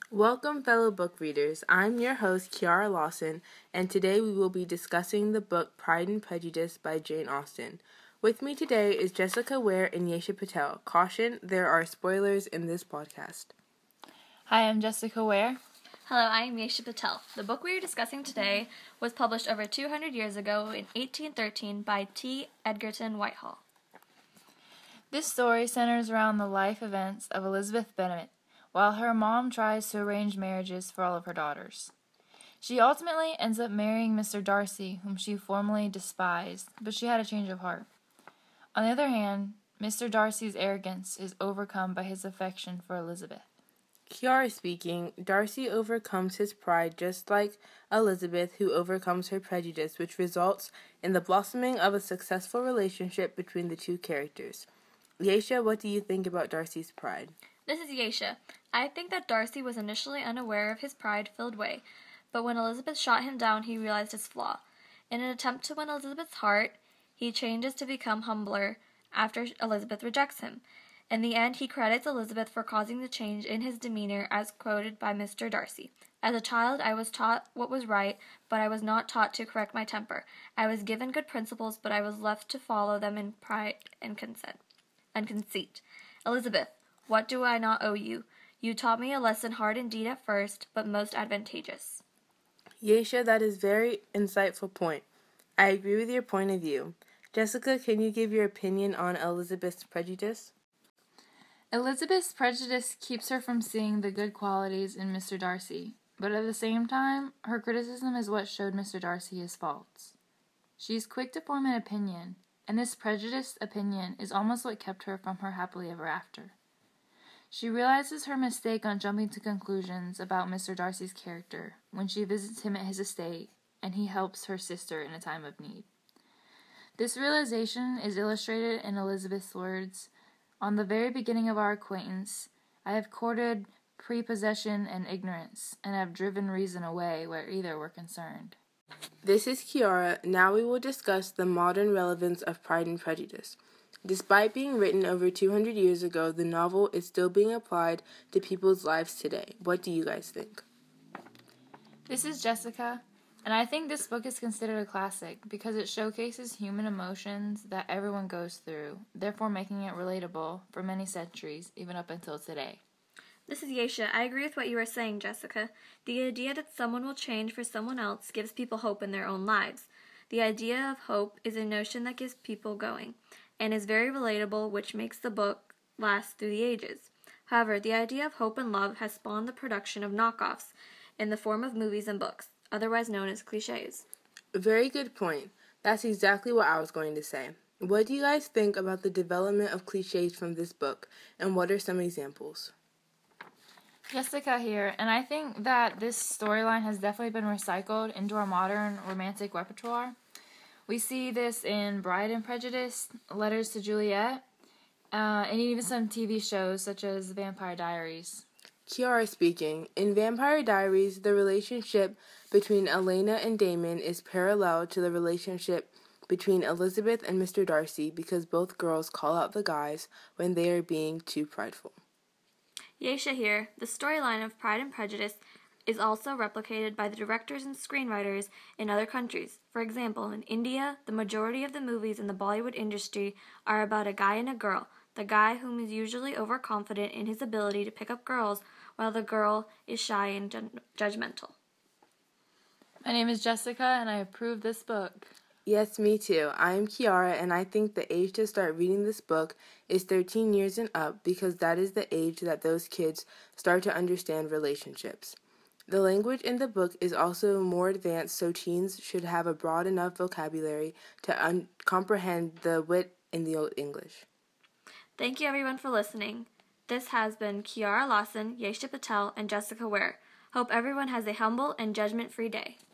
Welcome, fellow book readers. I'm your host, Kiara Lawson, and today we will be discussing the book Pride and Prejudice by Jane Austen. With me today is Jessica Ware and Yesha Patel. Caution, there are spoilers in this podcast. Hi, I'm Jessica Ware. Hello, I am Yesha Patel. The book we are discussing today was published over 200 years ago in 1813 by T. Edgerton Whitehall. This story centers around the life events of Elizabeth Bennet, while her mom tries to arrange marriages for all of her daughters. She ultimately ends up marrying Mr. Darcy, whom she formerly despised, but she had a change of heart. On the other hand, Mr. Darcy's arrogance is overcome by his affection for Elizabeth. Kiara speaking, Darcy overcomes his pride just like Elizabeth, who overcomes her prejudice, which results in the blossoming of a successful relationship between the two characters. Yesha, what do you think about Darcy's pride? This is Yesha. I think that Darcy was initially unaware of his pride-filled way, but when Elizabeth shot him down, he realized his flaw. In an attempt to win Elizabeth's heart, he changes to become humbler after Elizabeth rejects him. In the end, he credits Elizabeth for causing the change in his demeanor, as quoted by Mr. Darcy. As a child, I was taught what was right, but I was not taught to correct my temper. I was given good principles, but I was left to follow them in pride and conceit. Elizabeth, what do I not owe you? You taught me a lesson hard indeed at first, but most advantageous. Yesha, that is a very insightful point. I agree with your point of view. Jessica, can you give your opinion on Elizabeth's prejudice? Elizabeth's prejudice keeps her from seeing the good qualities in Mr. Darcy, but at the same time, her criticism is what showed Mr. Darcy his faults. She is quick to form an opinion, and this prejudiced opinion is almost what kept her from her happily ever after. She realizes her mistake on jumping to conclusions about Mr. Darcy's character when she visits him at his estate and he helps her sister in a time of need. This realization is illustrated in Elizabeth's words, "On the very beginning of our acquaintance, I have courted prepossession and ignorance, and have driven reason away where either were concerned." This is Kiara. Now we will discuss the modern relevance of Pride and Prejudice. Despite being written over 200 years ago, the novel is still being applied to people's lives today. What do you guys think? This is Jessica, and I think this book is considered a classic because it showcases human emotions that everyone goes through, therefore making it relatable for many centuries, even up until today. This is Yesha. I agree with what you were saying, Jessica. The idea that someone will change for someone else gives people hope in their own lives. The idea of hope is a notion that gets people going, and is very relatable, which makes the book last through the ages. However, the idea of hope and love has spawned the production of knockoffs in the form of movies and books, otherwise known as cliches. Very good point. That's exactly what I was going to say. What do you guys think about the development of cliches from this book, and what are some examples? Jessica here, and I think that this storyline has definitely been recycled into our modern romantic repertoire. We see this in Pride and Prejudice, Letters to Juliet, and even some TV shows such as Vampire Diaries. Kiara speaking. In Vampire Diaries, the relationship between Elena and Damon is parallel to the relationship between Elizabeth and Mr. Darcy because both girls call out the guys when they are being too prideful. Yesha here. The storyline of Pride and Prejudice is also replicated by the directors and screenwriters in other countries. For example, in India, the majority of the movies in the Bollywood industry are about a guy and a girl, the guy whom is usually overconfident in his ability to pick up girls, while the girl is shy and judgmental. My name is Jessica, and I approve this book. Yes, me too. I am Kiara, and I think the age to start reading this book is 13 years and up because that is the age that those kids start to understand relationships. The language in the book is also more advanced, so teens should have a broad enough vocabulary to comprehend the wit in the Old English. Thank you everyone for listening. This has been Kiara Lawson, Yesha Patel, and Jessica Ware. Hope everyone has a humble and judgment-free day.